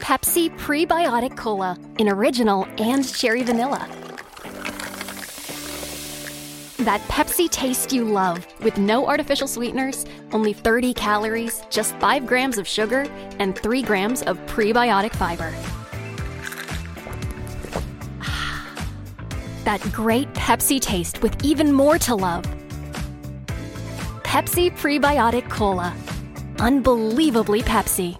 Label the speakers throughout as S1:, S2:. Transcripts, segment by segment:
S1: Pepsi Prebiotic Cola in original and cherry vanilla. That Pepsi taste you love, with no artificial sweeteners, only 30 calories, just 5 grams of sugar, and 3 grams of prebiotic fiber. That great Pepsi taste with even more to love. Pepsi Prebiotic Cola. Unbelievably Pepsi.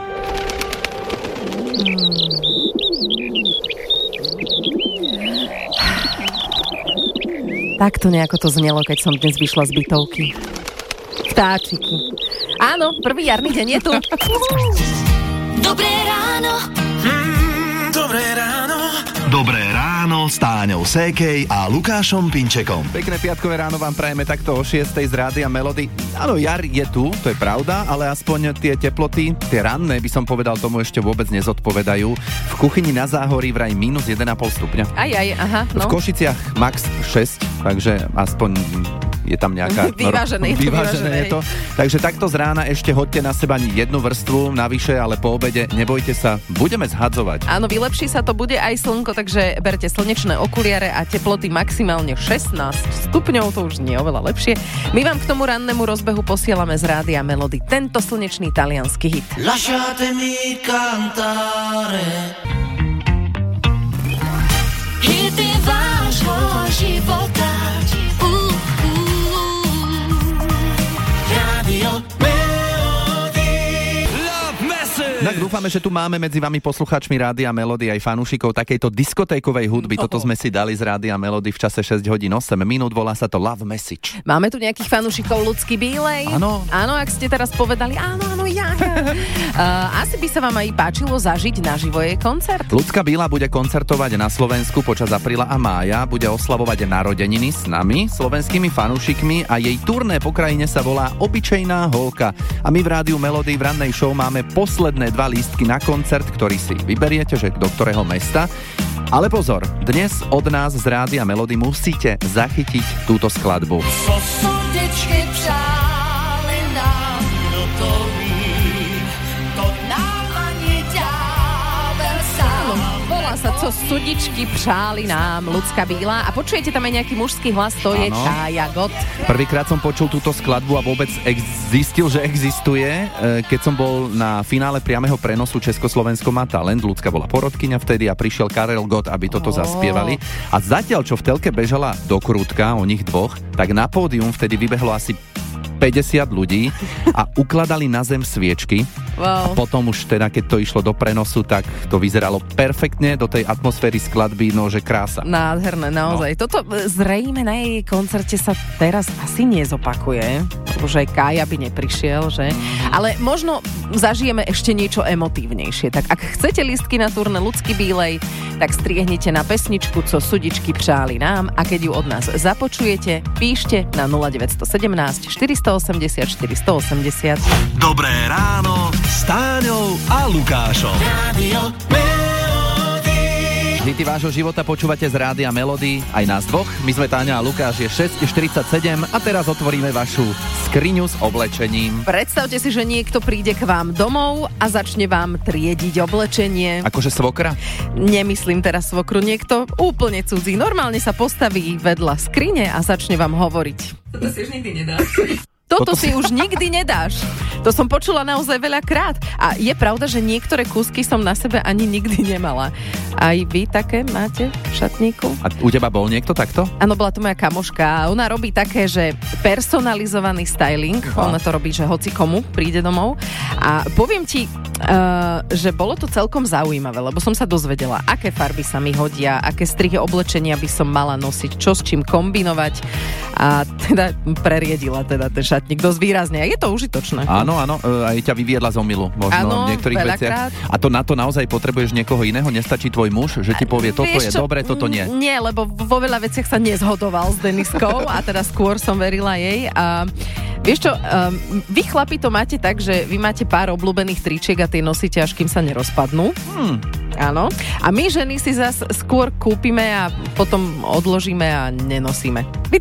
S2: Takto nejako to znelo, keď som dnes vyšla z bytovky. Vtáčiky. Áno, prvý jarný deň je tu.
S3: Dobré ráno.
S4: Dobré ráno.
S5: Dobré ráno s Táňou Sékej a Lukášom Pinčekom.
S4: Pekné piatkové ráno vám prajeme takto o 6:00 z Rádia Melody. Áno, jar je tu, to je pravda, ale aspoň tie teploty, tie ranné, by som povedal, tomu ešte vôbec nezodpovedajú. V kuchyni na Záhorí vraj minus 1,5 stupňa.
S2: Aha, no.
S4: V Košiciach max 6, takže aspoň je tam nejaká...
S2: Vyvážené
S4: je to. Takže takto z rána ešte hoďte na seba jednu vrstvu navyše, ale po obede nebojte sa, budeme zhadzovať.
S2: Áno, vylepší sa to, bude aj slnko, takže berte slnečné okuliare a teploty maximálne 16 stupňov, to už nie je oveľa lepšie. My vám k tomu rannému rozbehu posielame z Rádia Melody tento slnečný taliansky hit.
S3: Lasciatemi cantare. Hity vášho života. Radio
S4: Tak dúfame, že tu máme medzi vami poslucháčmi Rádia Melody aj fanúšikov takejto diskotékovej hudby. Toto sme si dali z Rádia Melody v čase 6 hodín 8 minút, volá sa to Love Message.
S2: Máme tu nejakých fanúšikov Ľudsky Bílej?
S4: Áno.
S2: Áno, ak ste teraz povedali, áno, ja. Asi by sa vám aj páčilo zažiť naživo jej koncert.
S4: Ľudská Bíla bude koncertovať na Slovensku počas apríla a mája, bude oslavovať narodeniny s nami, slovenskými fanúšikmi, a jej turné po krajine sa volá Obyčejná holka. A my v Rádiu Melody v rannej show máme posledné 2 lístky na koncert, ktorý si vyberiete, že do ktorého mesta. Ale pozor, dnes od nás z Rádia Melody musíte zachytiť túto skladbu.
S3: Srdečky přáli nám, kdo to ví, to nám ani ďábel sám.
S2: Volá sa Co sudičky přáli nám, Ľudská Bíla, a počujete tam aj nejaký mužský hlas, to je Tája Gott.
S4: Prvýkrát som počul túto skladbu a vôbec zistil, že existuje, keď som bol na finále priameho prenosu Československo má talent. Ľudská bola porodkyňa vtedy a prišiel Karel Gott, aby toto zaspievali. A zatiaľ, čo v telke bežala dokrútka o nich dvoch, tak na pódium vtedy vybehlo asi 50 ľudí a ukladali na zem sviečky.
S2: Wow.
S4: A potom už teda, keď to išlo do prenosu, tak to vyzeralo perfektne do tej atmosféry skladby, no že krása.
S2: Nádherné, naozaj. No. Toto zrejme na jej koncerte sa teraz asi nezopakuje, lebo že aj Kája by neprišiel, že? Ale možno zažijeme ešte niečo emotívnejšie. Tak ak chcete lístky na turné Ľudsky Bílej, tak striehnite na pesničku Co sudičky přáli nám, a keď ju od nás započujete, píšte na 0917 480 480.
S5: Dobré ráno s Táňou a Lukášom.
S3: Radio Melody.
S4: Hity vášho života počúvate z Rádia Melody, aj nás dvoch. My sme Táňa a Lukáš, je 6:47 a teraz otvoríme vašu skriňu s oblečením.
S2: Predstavte si, že niekto príde k vám domov a začne vám triediť oblečenie.
S4: Akože svokra?
S2: Nemyslím teraz svokru, niekto úplne cudzí. Normálne sa postaví vedľa skrine a začne vám hovoriť. Toto si už nikdy nedáš. Toto si už nikdy nedáš. To som počula naozaj veľakrát. A je pravda, že niektoré kúsky som na sebe ani nikdy nemala. Aj vy také máte v šatníku?
S4: A u teba bol niekto takto?
S2: Áno, bola to moja kamoška. Ona robí také, že personalizovaný styling. Ona to robí, že hoci komu príde domov. A poviem ti, že bolo to celkom zaujímavé, lebo som sa dozvedela, aké farby sa mi hodia, aké strihy oblečenia by som mala nosiť, čo s čím kombinovať, a teda preriedila teda ten šatník dosť výrazne. A je to užitočné.
S4: Áno, aj ťa vyviedla z omylu možno v niektorých veciach. A to na to naozaj potrebuješ niekoho iného, nestačí tvoj muž, že ti povie, toto je dobre, toto nie.
S2: Nie, lebo vo veľa veciach sa nezhodoval s Deniskou a teda skôr som verila jej. A vieš čo, vy chlapi to máte tak, že vy máte pár obľúbených tričiek a tie nosíte, až kým sa nerozpadnú. Áno. A my ženy si zas skôr kúpime a potom odložíme a nenosíme. Vy tak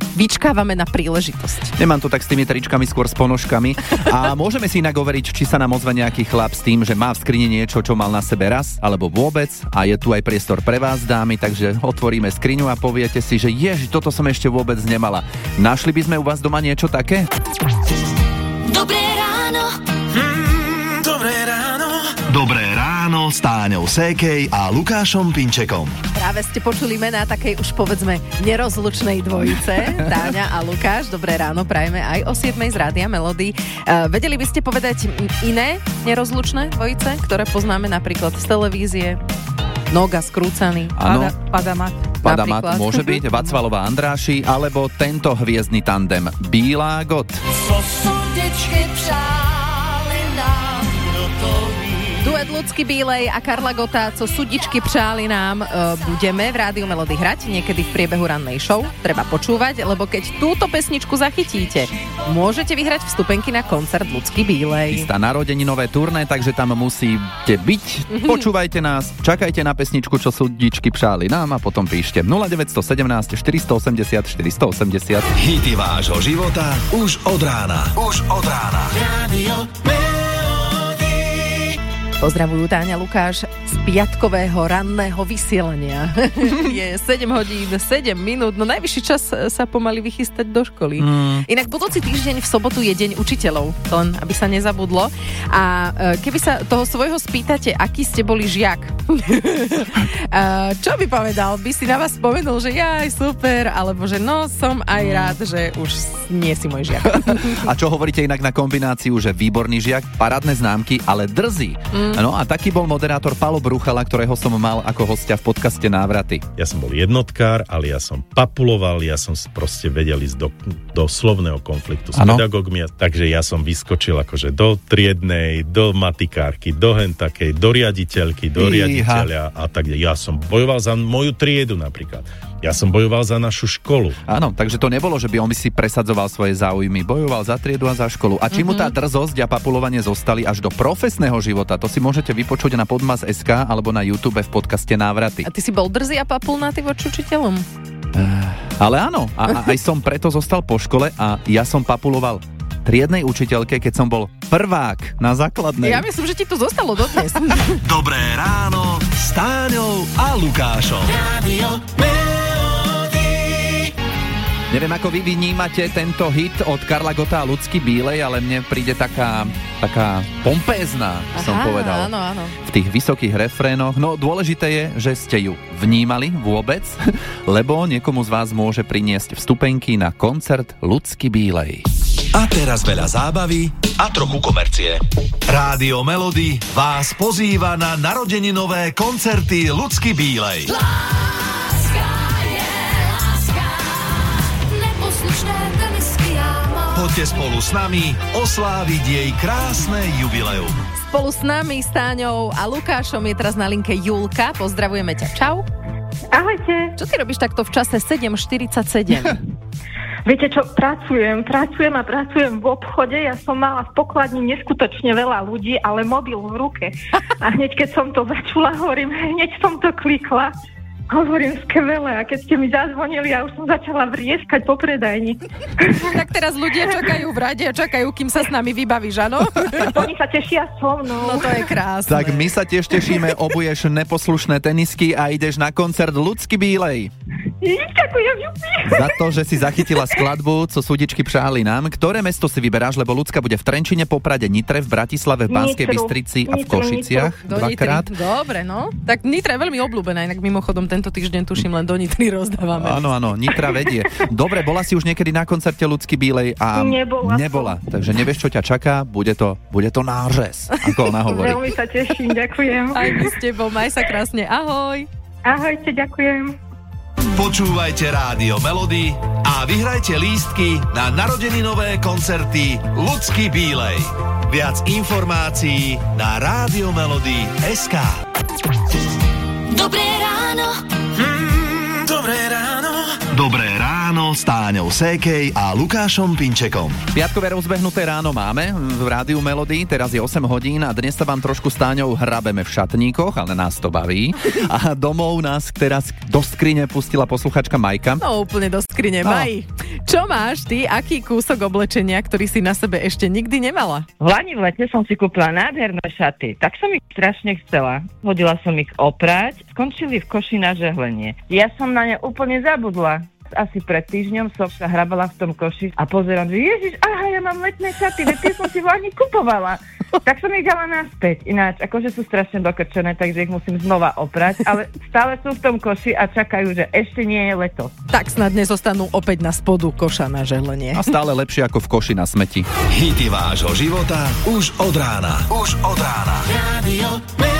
S2: vyčkávame na príležitosť.
S4: Nemám to tak s tými tričkami, skôr s ponožkami. A môžeme si inak overiť, či sa nám ozve nejaký chlap s tým, že má v skrini niečo, čo mal na sebe raz, alebo vôbec. A je tu aj priestor pre vás, dámy, takže otvoríme skriňu a poviete si, že ježi, toto som ešte vôbec nemala. Našli by sme u vás doma niečo také?
S3: Dobré ráno. Dobré ráno.
S5: Dobré ráno s Táňou Sékej a Lukášom Pinčekom.
S2: Práve ste počuli mená takej už povedzme nerozlučnej dvojice, Táňa a Lukáš. Dobré ráno, prajeme aj o 7:00 z Rádia Melody. Vedeli by ste povedať iné nerozlučné dvojice, ktoré poznáme napríklad z televízie? Noga skrúcaný.
S4: Áno.
S2: Padamat
S4: môže byť, Vacvalová Andráši, alebo tento hviezdny tandem Bílá Got.
S3: Co srdečky přáli nám, kdo to ví.
S2: Duet Lucky Bílej a Karla Gota, co sudičky přáli nám, budeme v Rádiu Melody hrať niekedy v priebehu rannej show. Treba počúvať, lebo keď túto pesničku zachytíte, môžete vyhrať vstupenky na koncert Lucky Bílej.
S4: Chystá narodeninové turné, takže tam musíte byť. Počúvajte nás, čakajte na pesničku, čo sudičky přáli nám a potom píšte 0917 480 480.
S5: Hity vášho života už od rána.
S3: Rádio
S2: Pozdravujú Táňa, Lukáš z piatkového ranného vysielania. Je 7:07, no najvyšší čas sa pomaly vychystať do školy. Inak budúci týždeň v sobotu je deň učiteľov, len aby sa nezabudlo. A keby sa toho svojho spýtate, aký ste boli žiak, čo by povedal? By si na vás spomenul, že jaj, super, alebo že no, som aj rád, že už nie si môj žiak.
S4: A čo hovoríte inak na kombináciu, že výborný žiak, parádne známky, ale drzý? No a taký bol moderátor Palo Bruchala, ktorého som mal ako hostia v podcaste Návraty.
S6: Ja som bol jednotkár, ale ja som papuloval, ja som proste vedel ísť do slovného konfliktu s pedagógmi, takže ja som vyskočil akože do triednej, do matikárky, do hentakej, do riaditeľky, do riaditeľa a tak. Ja som bojoval za moju triedu napríklad. Ja som bojoval za našu školu.
S4: Áno, takže to nebolo, že by on si presadzoval svoje záujmy. Bojoval za triedu a za školu. A či mu tá drzosť a papulovanie zostali až do profesného života, to si môžete vypočuť na Podmas.sk alebo na YouTube v podcaste Návraty.
S2: A ty si bol drzý a papulnatý voči učiteľom?
S4: Ale áno, a aj som preto zostal po škole a ja som papuloval triednej učiteľke, keď som bol prvák na základnej.
S2: Ja myslím, že ti to zostalo dodnes.
S5: Dobré ráno s Táňou a Lukášom.
S3: Rádio
S4: Neviem, ako vy vnímate tento hit od Karla Gota a Lucky Bílej, ale mne príde taká pompézna, som povedal.
S2: Áno.
S4: V tých vysokých refrénoch. No dôležité je, že ste ju vnímali vôbec, lebo niekomu z vás môže priniesť vstupenky na koncert Lucky Bílej.
S5: A teraz veľa zábavy a trochu komercie. Rádio Melody vás pozýva na narodeninové koncerty Lucky Bílej. Poďte spolu s nami osláviť jej krásne jubileum.
S2: Spolu s nami, s Táňou a Lukášom je teraz na linke Julka. Pozdravujeme ťa. Čau.
S7: Ahojte.
S2: Čo ty robíš takto v čase 7:47?
S7: Viete čo, pracujem v obchode. Ja som mala v pokladni neskutočne veľa ľudí, ale mobil v ruke. A hneď keď som to začula, hneď som to klikla. Hovorím skvelé, a keď ste mi zazvonili, ja už som začala vrieskať po predajni.
S2: Tak teraz ľudia čakajú v rade a čakajú, kým sa s nami vybavíš, áno?
S7: Oni sa tešia so mnou.
S2: No to je krásne.
S4: Tak my sa tiež tešíme, obuješ neposlušné tenisky a ideš na koncert Lucky Bílej.
S7: Ďakujem, jupi.
S4: Za to, že si zachytila skladbu, co súdičky přáli nám. Ktoré mesto si vyberáš, lebo Lucka bude v Trenčine, Poprade, Nitre, v Bratislave, v Banskej Bystrici a v Košiciach dvakrát.
S2: Dobre, no. Tak Nitra je veľmi obľúbená, inak mimochodom tento týždeň tuším len do Nitry rozdávame.
S4: Áno, Nitra vedie. Dobre, bola si už niekedy na koncerte Lucky Bílej a nebola. Takže nevieš, čo ťa čaká, bude to nářez, ako ona hovorí.
S7: Veľmi sa teším, ďakujem.
S2: Aj my s tebou, maj sa krásne, ahoj.
S7: Ahojte, ďakujem.
S5: Počúvajte Rádio Melody a vyhrajte lístky na narodeninové koncerty Lucky Bílej. Viac informácií na radiomelody.sk.
S3: Dobré ráno.
S5: Dobré ráno ráno s Táňou Sékej a Lukášom Pinčekom.
S4: Piatkové rozbehnuté ráno máme v Rádiu Melody, teraz je 8 hodín a dnes sa vám trošku s Táňou hrabeme v šatníkoch, ale nás to baví. A domov nás teraz do skrine pustila posluchačka Majka.
S2: No úplne do skrine. Maj, čo máš ty, aký kúsok oblečenia, ktorý si na sebe ešte nikdy nemala?
S8: V lani v lete som si kúpila nádherné šaty, tak som ich strašne chcela. Hodila som ich oprať, skončili v koši na žehlenie. Ja som na ne úplne zabudla. Asi pred týždňom som sa hrabala v tom koši a pozerám, že Ježiš, aha, ja mám letné šaty, veď tie som si v lani kupovala. Tak som ich dala naspäť. Ináč, akože sú strašne dokrčené, takže ich musím znova oprať, ale stále sú v tom koši a čakajú, že ešte nie je leto.
S2: Tak snad nezostanú opäť na spodu koša na žehlenie.
S4: A stále lepšie ako v koši na smeti.
S5: Hity vášho života už od rána. Už od rána.
S3: Radio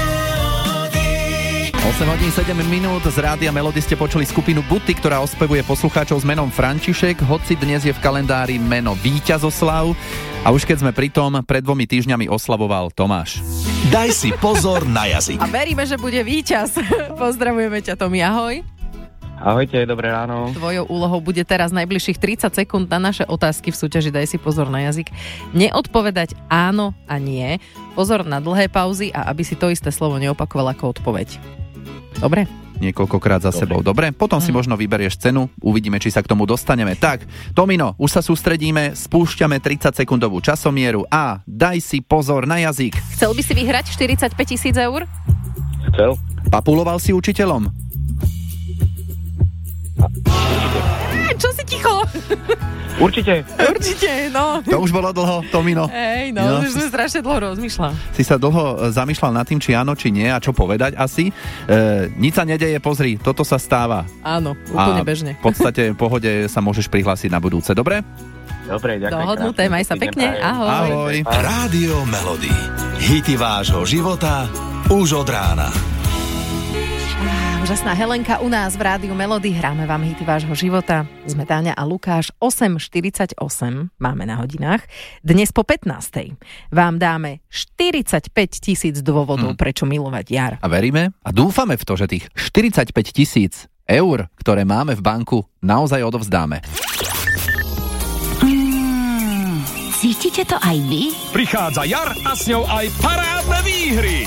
S4: 8 hodín 7 minút z Rádia Melody ste počuli skupinu Buty, ktorá ospevuje poslucháčov s menom František, hoci dnes je v kalendári meno Víťazoslav. A už keď sme pri tom, pred 2 týždňami oslavoval Tomáš.
S5: Daj si pozor na jazyk.
S2: A veríme, že bude víťaz. Pozdravujeme ťa, Tomi, ahoj.
S9: Ahojte, dobré ráno.
S2: Tvojou úlohou bude teraz najbližších 30 sekúnd na naše otázky v súťaži Daj si pozor na jazyk. Neodpovedať áno a nie. Pozor na dlhé pauzy a aby si to isté slovo neopakoval ako odpoveď. Dobre?
S4: Niekoľkokrát za sebou. Dobre, potom si možno vyberieš cenu, uvidíme, či sa k tomu dostaneme. Tak, Tomino, už sa sústredíme, spúšťame 30-sekundovú časomieru a daj si pozor na jazyk.
S2: Chcel by si vyhrať 45 000 eur?
S9: Chcel.
S4: Papuloval si učiteľom?
S2: Čo si ticho?
S9: Určite,
S2: no.
S4: To už bolo dlho, Tomino.
S2: Hej, no, už sme strašne dlho rozmýšľal.
S4: Si sa dlho zamýšľal nad tým, či áno, či nie a čo povedať asi. Nič sa nedeje, pozri, toto sa stáva.
S2: Áno, úplne bežne.
S4: V podstate v pohode sa môžeš prihlásiť na budúce, dobre?
S9: dobre, ďakujem.
S2: Dohodnuté, maj sa pekne, ahoj.
S5: Rádio Melody. Hity vášho života už od rána.
S2: Úžasná Helenka u nás v Rádiu Melody. Hráme vám hity vášho života. Sme Táňa a Lukáš. 8:48 máme na hodinách. Dnes po 15:00 vám dáme 45 000 dôvodov, prečo milovať jar.
S4: A veríme a dúfame v to, že tých 45 000 eur, ktoré máme v banku, naozaj odovzdáme.
S10: Cítite to aj vy?
S3: Prichádza jar a s ňou aj parádne výhry.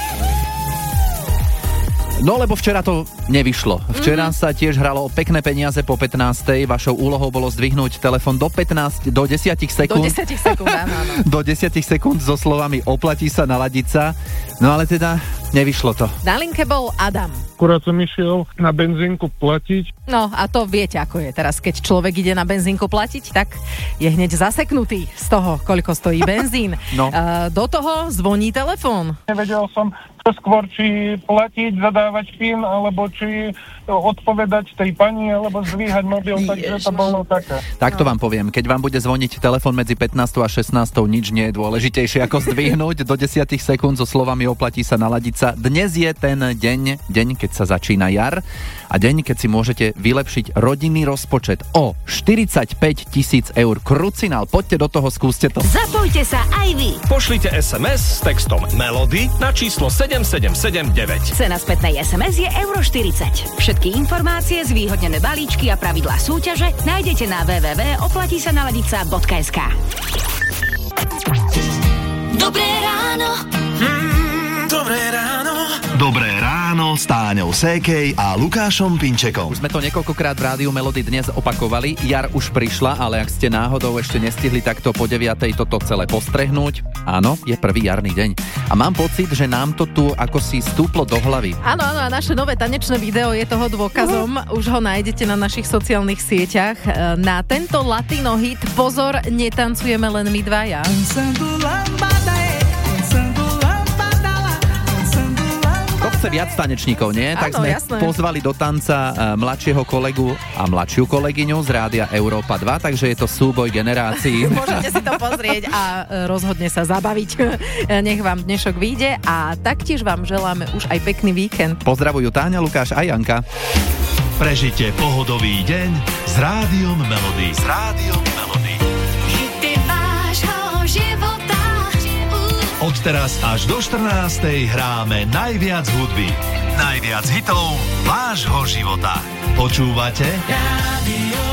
S4: No lebo včera to nevyšlo. Včera sa tiež hralo o pekné peniaze po 15:00. Vašou úlohou bolo zdvihnúť telefon do 10 sekúnd.
S2: Do 10 sekúnd, áno.
S4: Do 10 sekúnd so slovami oplatí sa, naladiť sa. No ale teda nevyšlo to.
S2: Na linke bol Adam.
S11: Akurát som išiel na benzínku platiť.
S2: No a to viete, ako je teraz, keď človek ide na benzínku platiť, tak je hneď zaseknutý z toho, koľko stojí benzín.
S4: No.
S2: Do toho zvoní telefón.
S11: Nevedel som skôr, či platiť, zadávať PIN, alebo či odpovedať tej pani, alebo zdvíhať mobil, takže to bolo také.
S4: Takto vám poviem, keď vám bude zvoniť telefon medzi 15 a 16, nič nie je dôležitejšie ako zdvihnúť do 10 sekúnd so slovami oplatí sa, naladiť sa. Dnes je ten deň, keď sa začína jar a deň, keď si môžete vylepšiť rodinný rozpočet o 45 000 eur. Krucinál, poďte do toho, skúste to.
S10: Zapojte sa aj vy.
S3: Pošlite SMS s textom Melody na číslo 7779.
S10: Cena spätnej SMS je €40. Všetky informácie, zvýhodnené balíčky a pravidlá súťaže nájdete na www.oplatisanaladica.sk.
S3: Dobré ráno. Dobré ráno.
S5: Dobré ráno s Táňou Sékej a Lukášom Pinčekom.
S4: Už sme to niekoľkokrát v Rádiu Melody dnes opakovali. Jar už prišla, ale ak ste náhodou ešte nestihli takto po 9:00 toto celé postrehnúť, áno, je prvý jarný deň. A mám pocit, že nám to tu ako si stúplo do hlavy.
S2: Áno, a naše nové tanečné video je toho dôkazom. Už ho nájdete na našich sociálnych sieťach. Na tento latino hit pozor, netancujeme len my dvaja.
S4: To chce viac tanečníkov, nie?
S2: Áno,
S4: tak sme
S2: jasné.
S4: pozvali do tanca mladšieho kolegu a mladšiu kolegyňu z Rádia Európa 2, takže je to súboj generácií.
S2: Môžete si to pozrieť a rozhodne sa zabaviť. Nech vám dnešok vyjde a taktiež vám želáme už aj pekný víkend.
S4: Pozdravujú Táňa, Lukáš a Janka.
S5: Prežite pohodový deň s Rádiom Melody. S Rádiom Melody.
S10: Hity vášho života.
S5: Od teraz až do 14:00 hráme najviac hudby. Najviac hitov vášho života. Počúvate?
S3: Radio